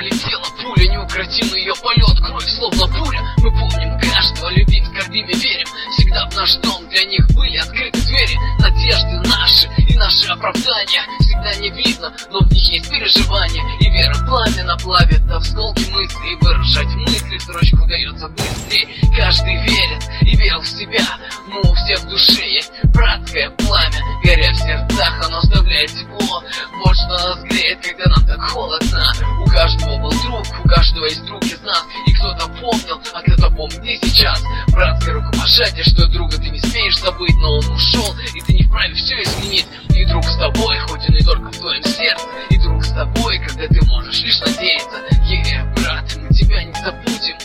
полетела пуля, неукротимый ее полет, кровь словно пуля. Мы помним каждого, любим, скорбим и верим. Всегда в наш дом для них были открыты двери. Надежды наши и наши оправдания всегда не видно, но в них есть переживания. И вера пламя плавит осколки мыслей, и выражать мысли в строчку дается быстрее. Каждый верит и верил в себя, но у всех в душе есть братское пламя. Горя в сердцах, оно оставляет тепло. Вот что нас греет, когда нам так холодно. У каждого был друг, у каждого есть друг из нас. И кто-то помнил, а кто-то помнит и сейчас. Братское рукопожатие, что друга ты не смеешь забыть, но он ушел, и ты не вправе все изменить. И друг с тобой, хоть он и только в твоем сердце. И друг с тобой, когда ты можешь лишь надеяться. Брат, мы тебя не забудем.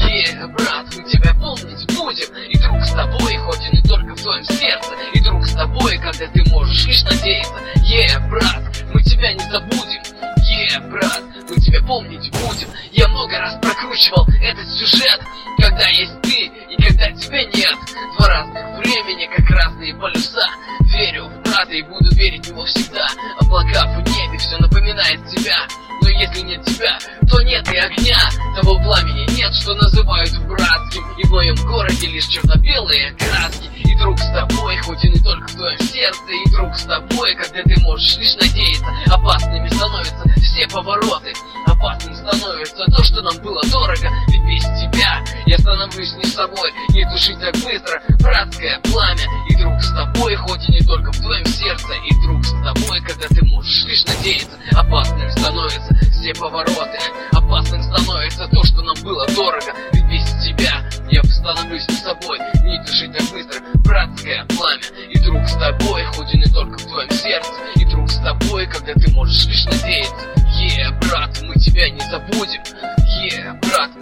Брат, мы тебя помнить будем. И друг с тобой, хоть он и только в твоем сердце. И друг с тобой, когда ты можешь лишь надеяться. Брат, мы тебя не забудем. Брат, мы тебя помнить будем. Я много раз прокручивал этот сюжет, когда есть ты и когда тебя нет. Два разных времени, как разные полюса. Верю в брата и буду верить в него всегда. Облака в небе, все напоминает тебя. Но если нет тебя, то нет и огня. Того пламени нет, что называют братским. И в моем городе лишь черно-белые краски. И друг с тобой, хоть и не только в твоем сердце. И друг с тобой, когда ты можешь лишь надеяться. Опасными становятся все повороты. Опасным становится то, что нам было дорого. Ведь без тебя я становлюсь не собой. Не тушить так быстро братское пламя. И друг с тобой, хоть и не только в твоем сердце. И друг с тобой, когда ты можешь лишь надеяться. Опасным становятся все повороты. Опасным становится то, что нам было дорого. Ведь без тебя я становлюсь не собой. Не тушить так быстро братское пламя. И друг с тобой, хоть и не только в твоем сердце. И друг с тобой, когда ты можешь лишь надеяться. Брат, мы тебя не забудем. Брат,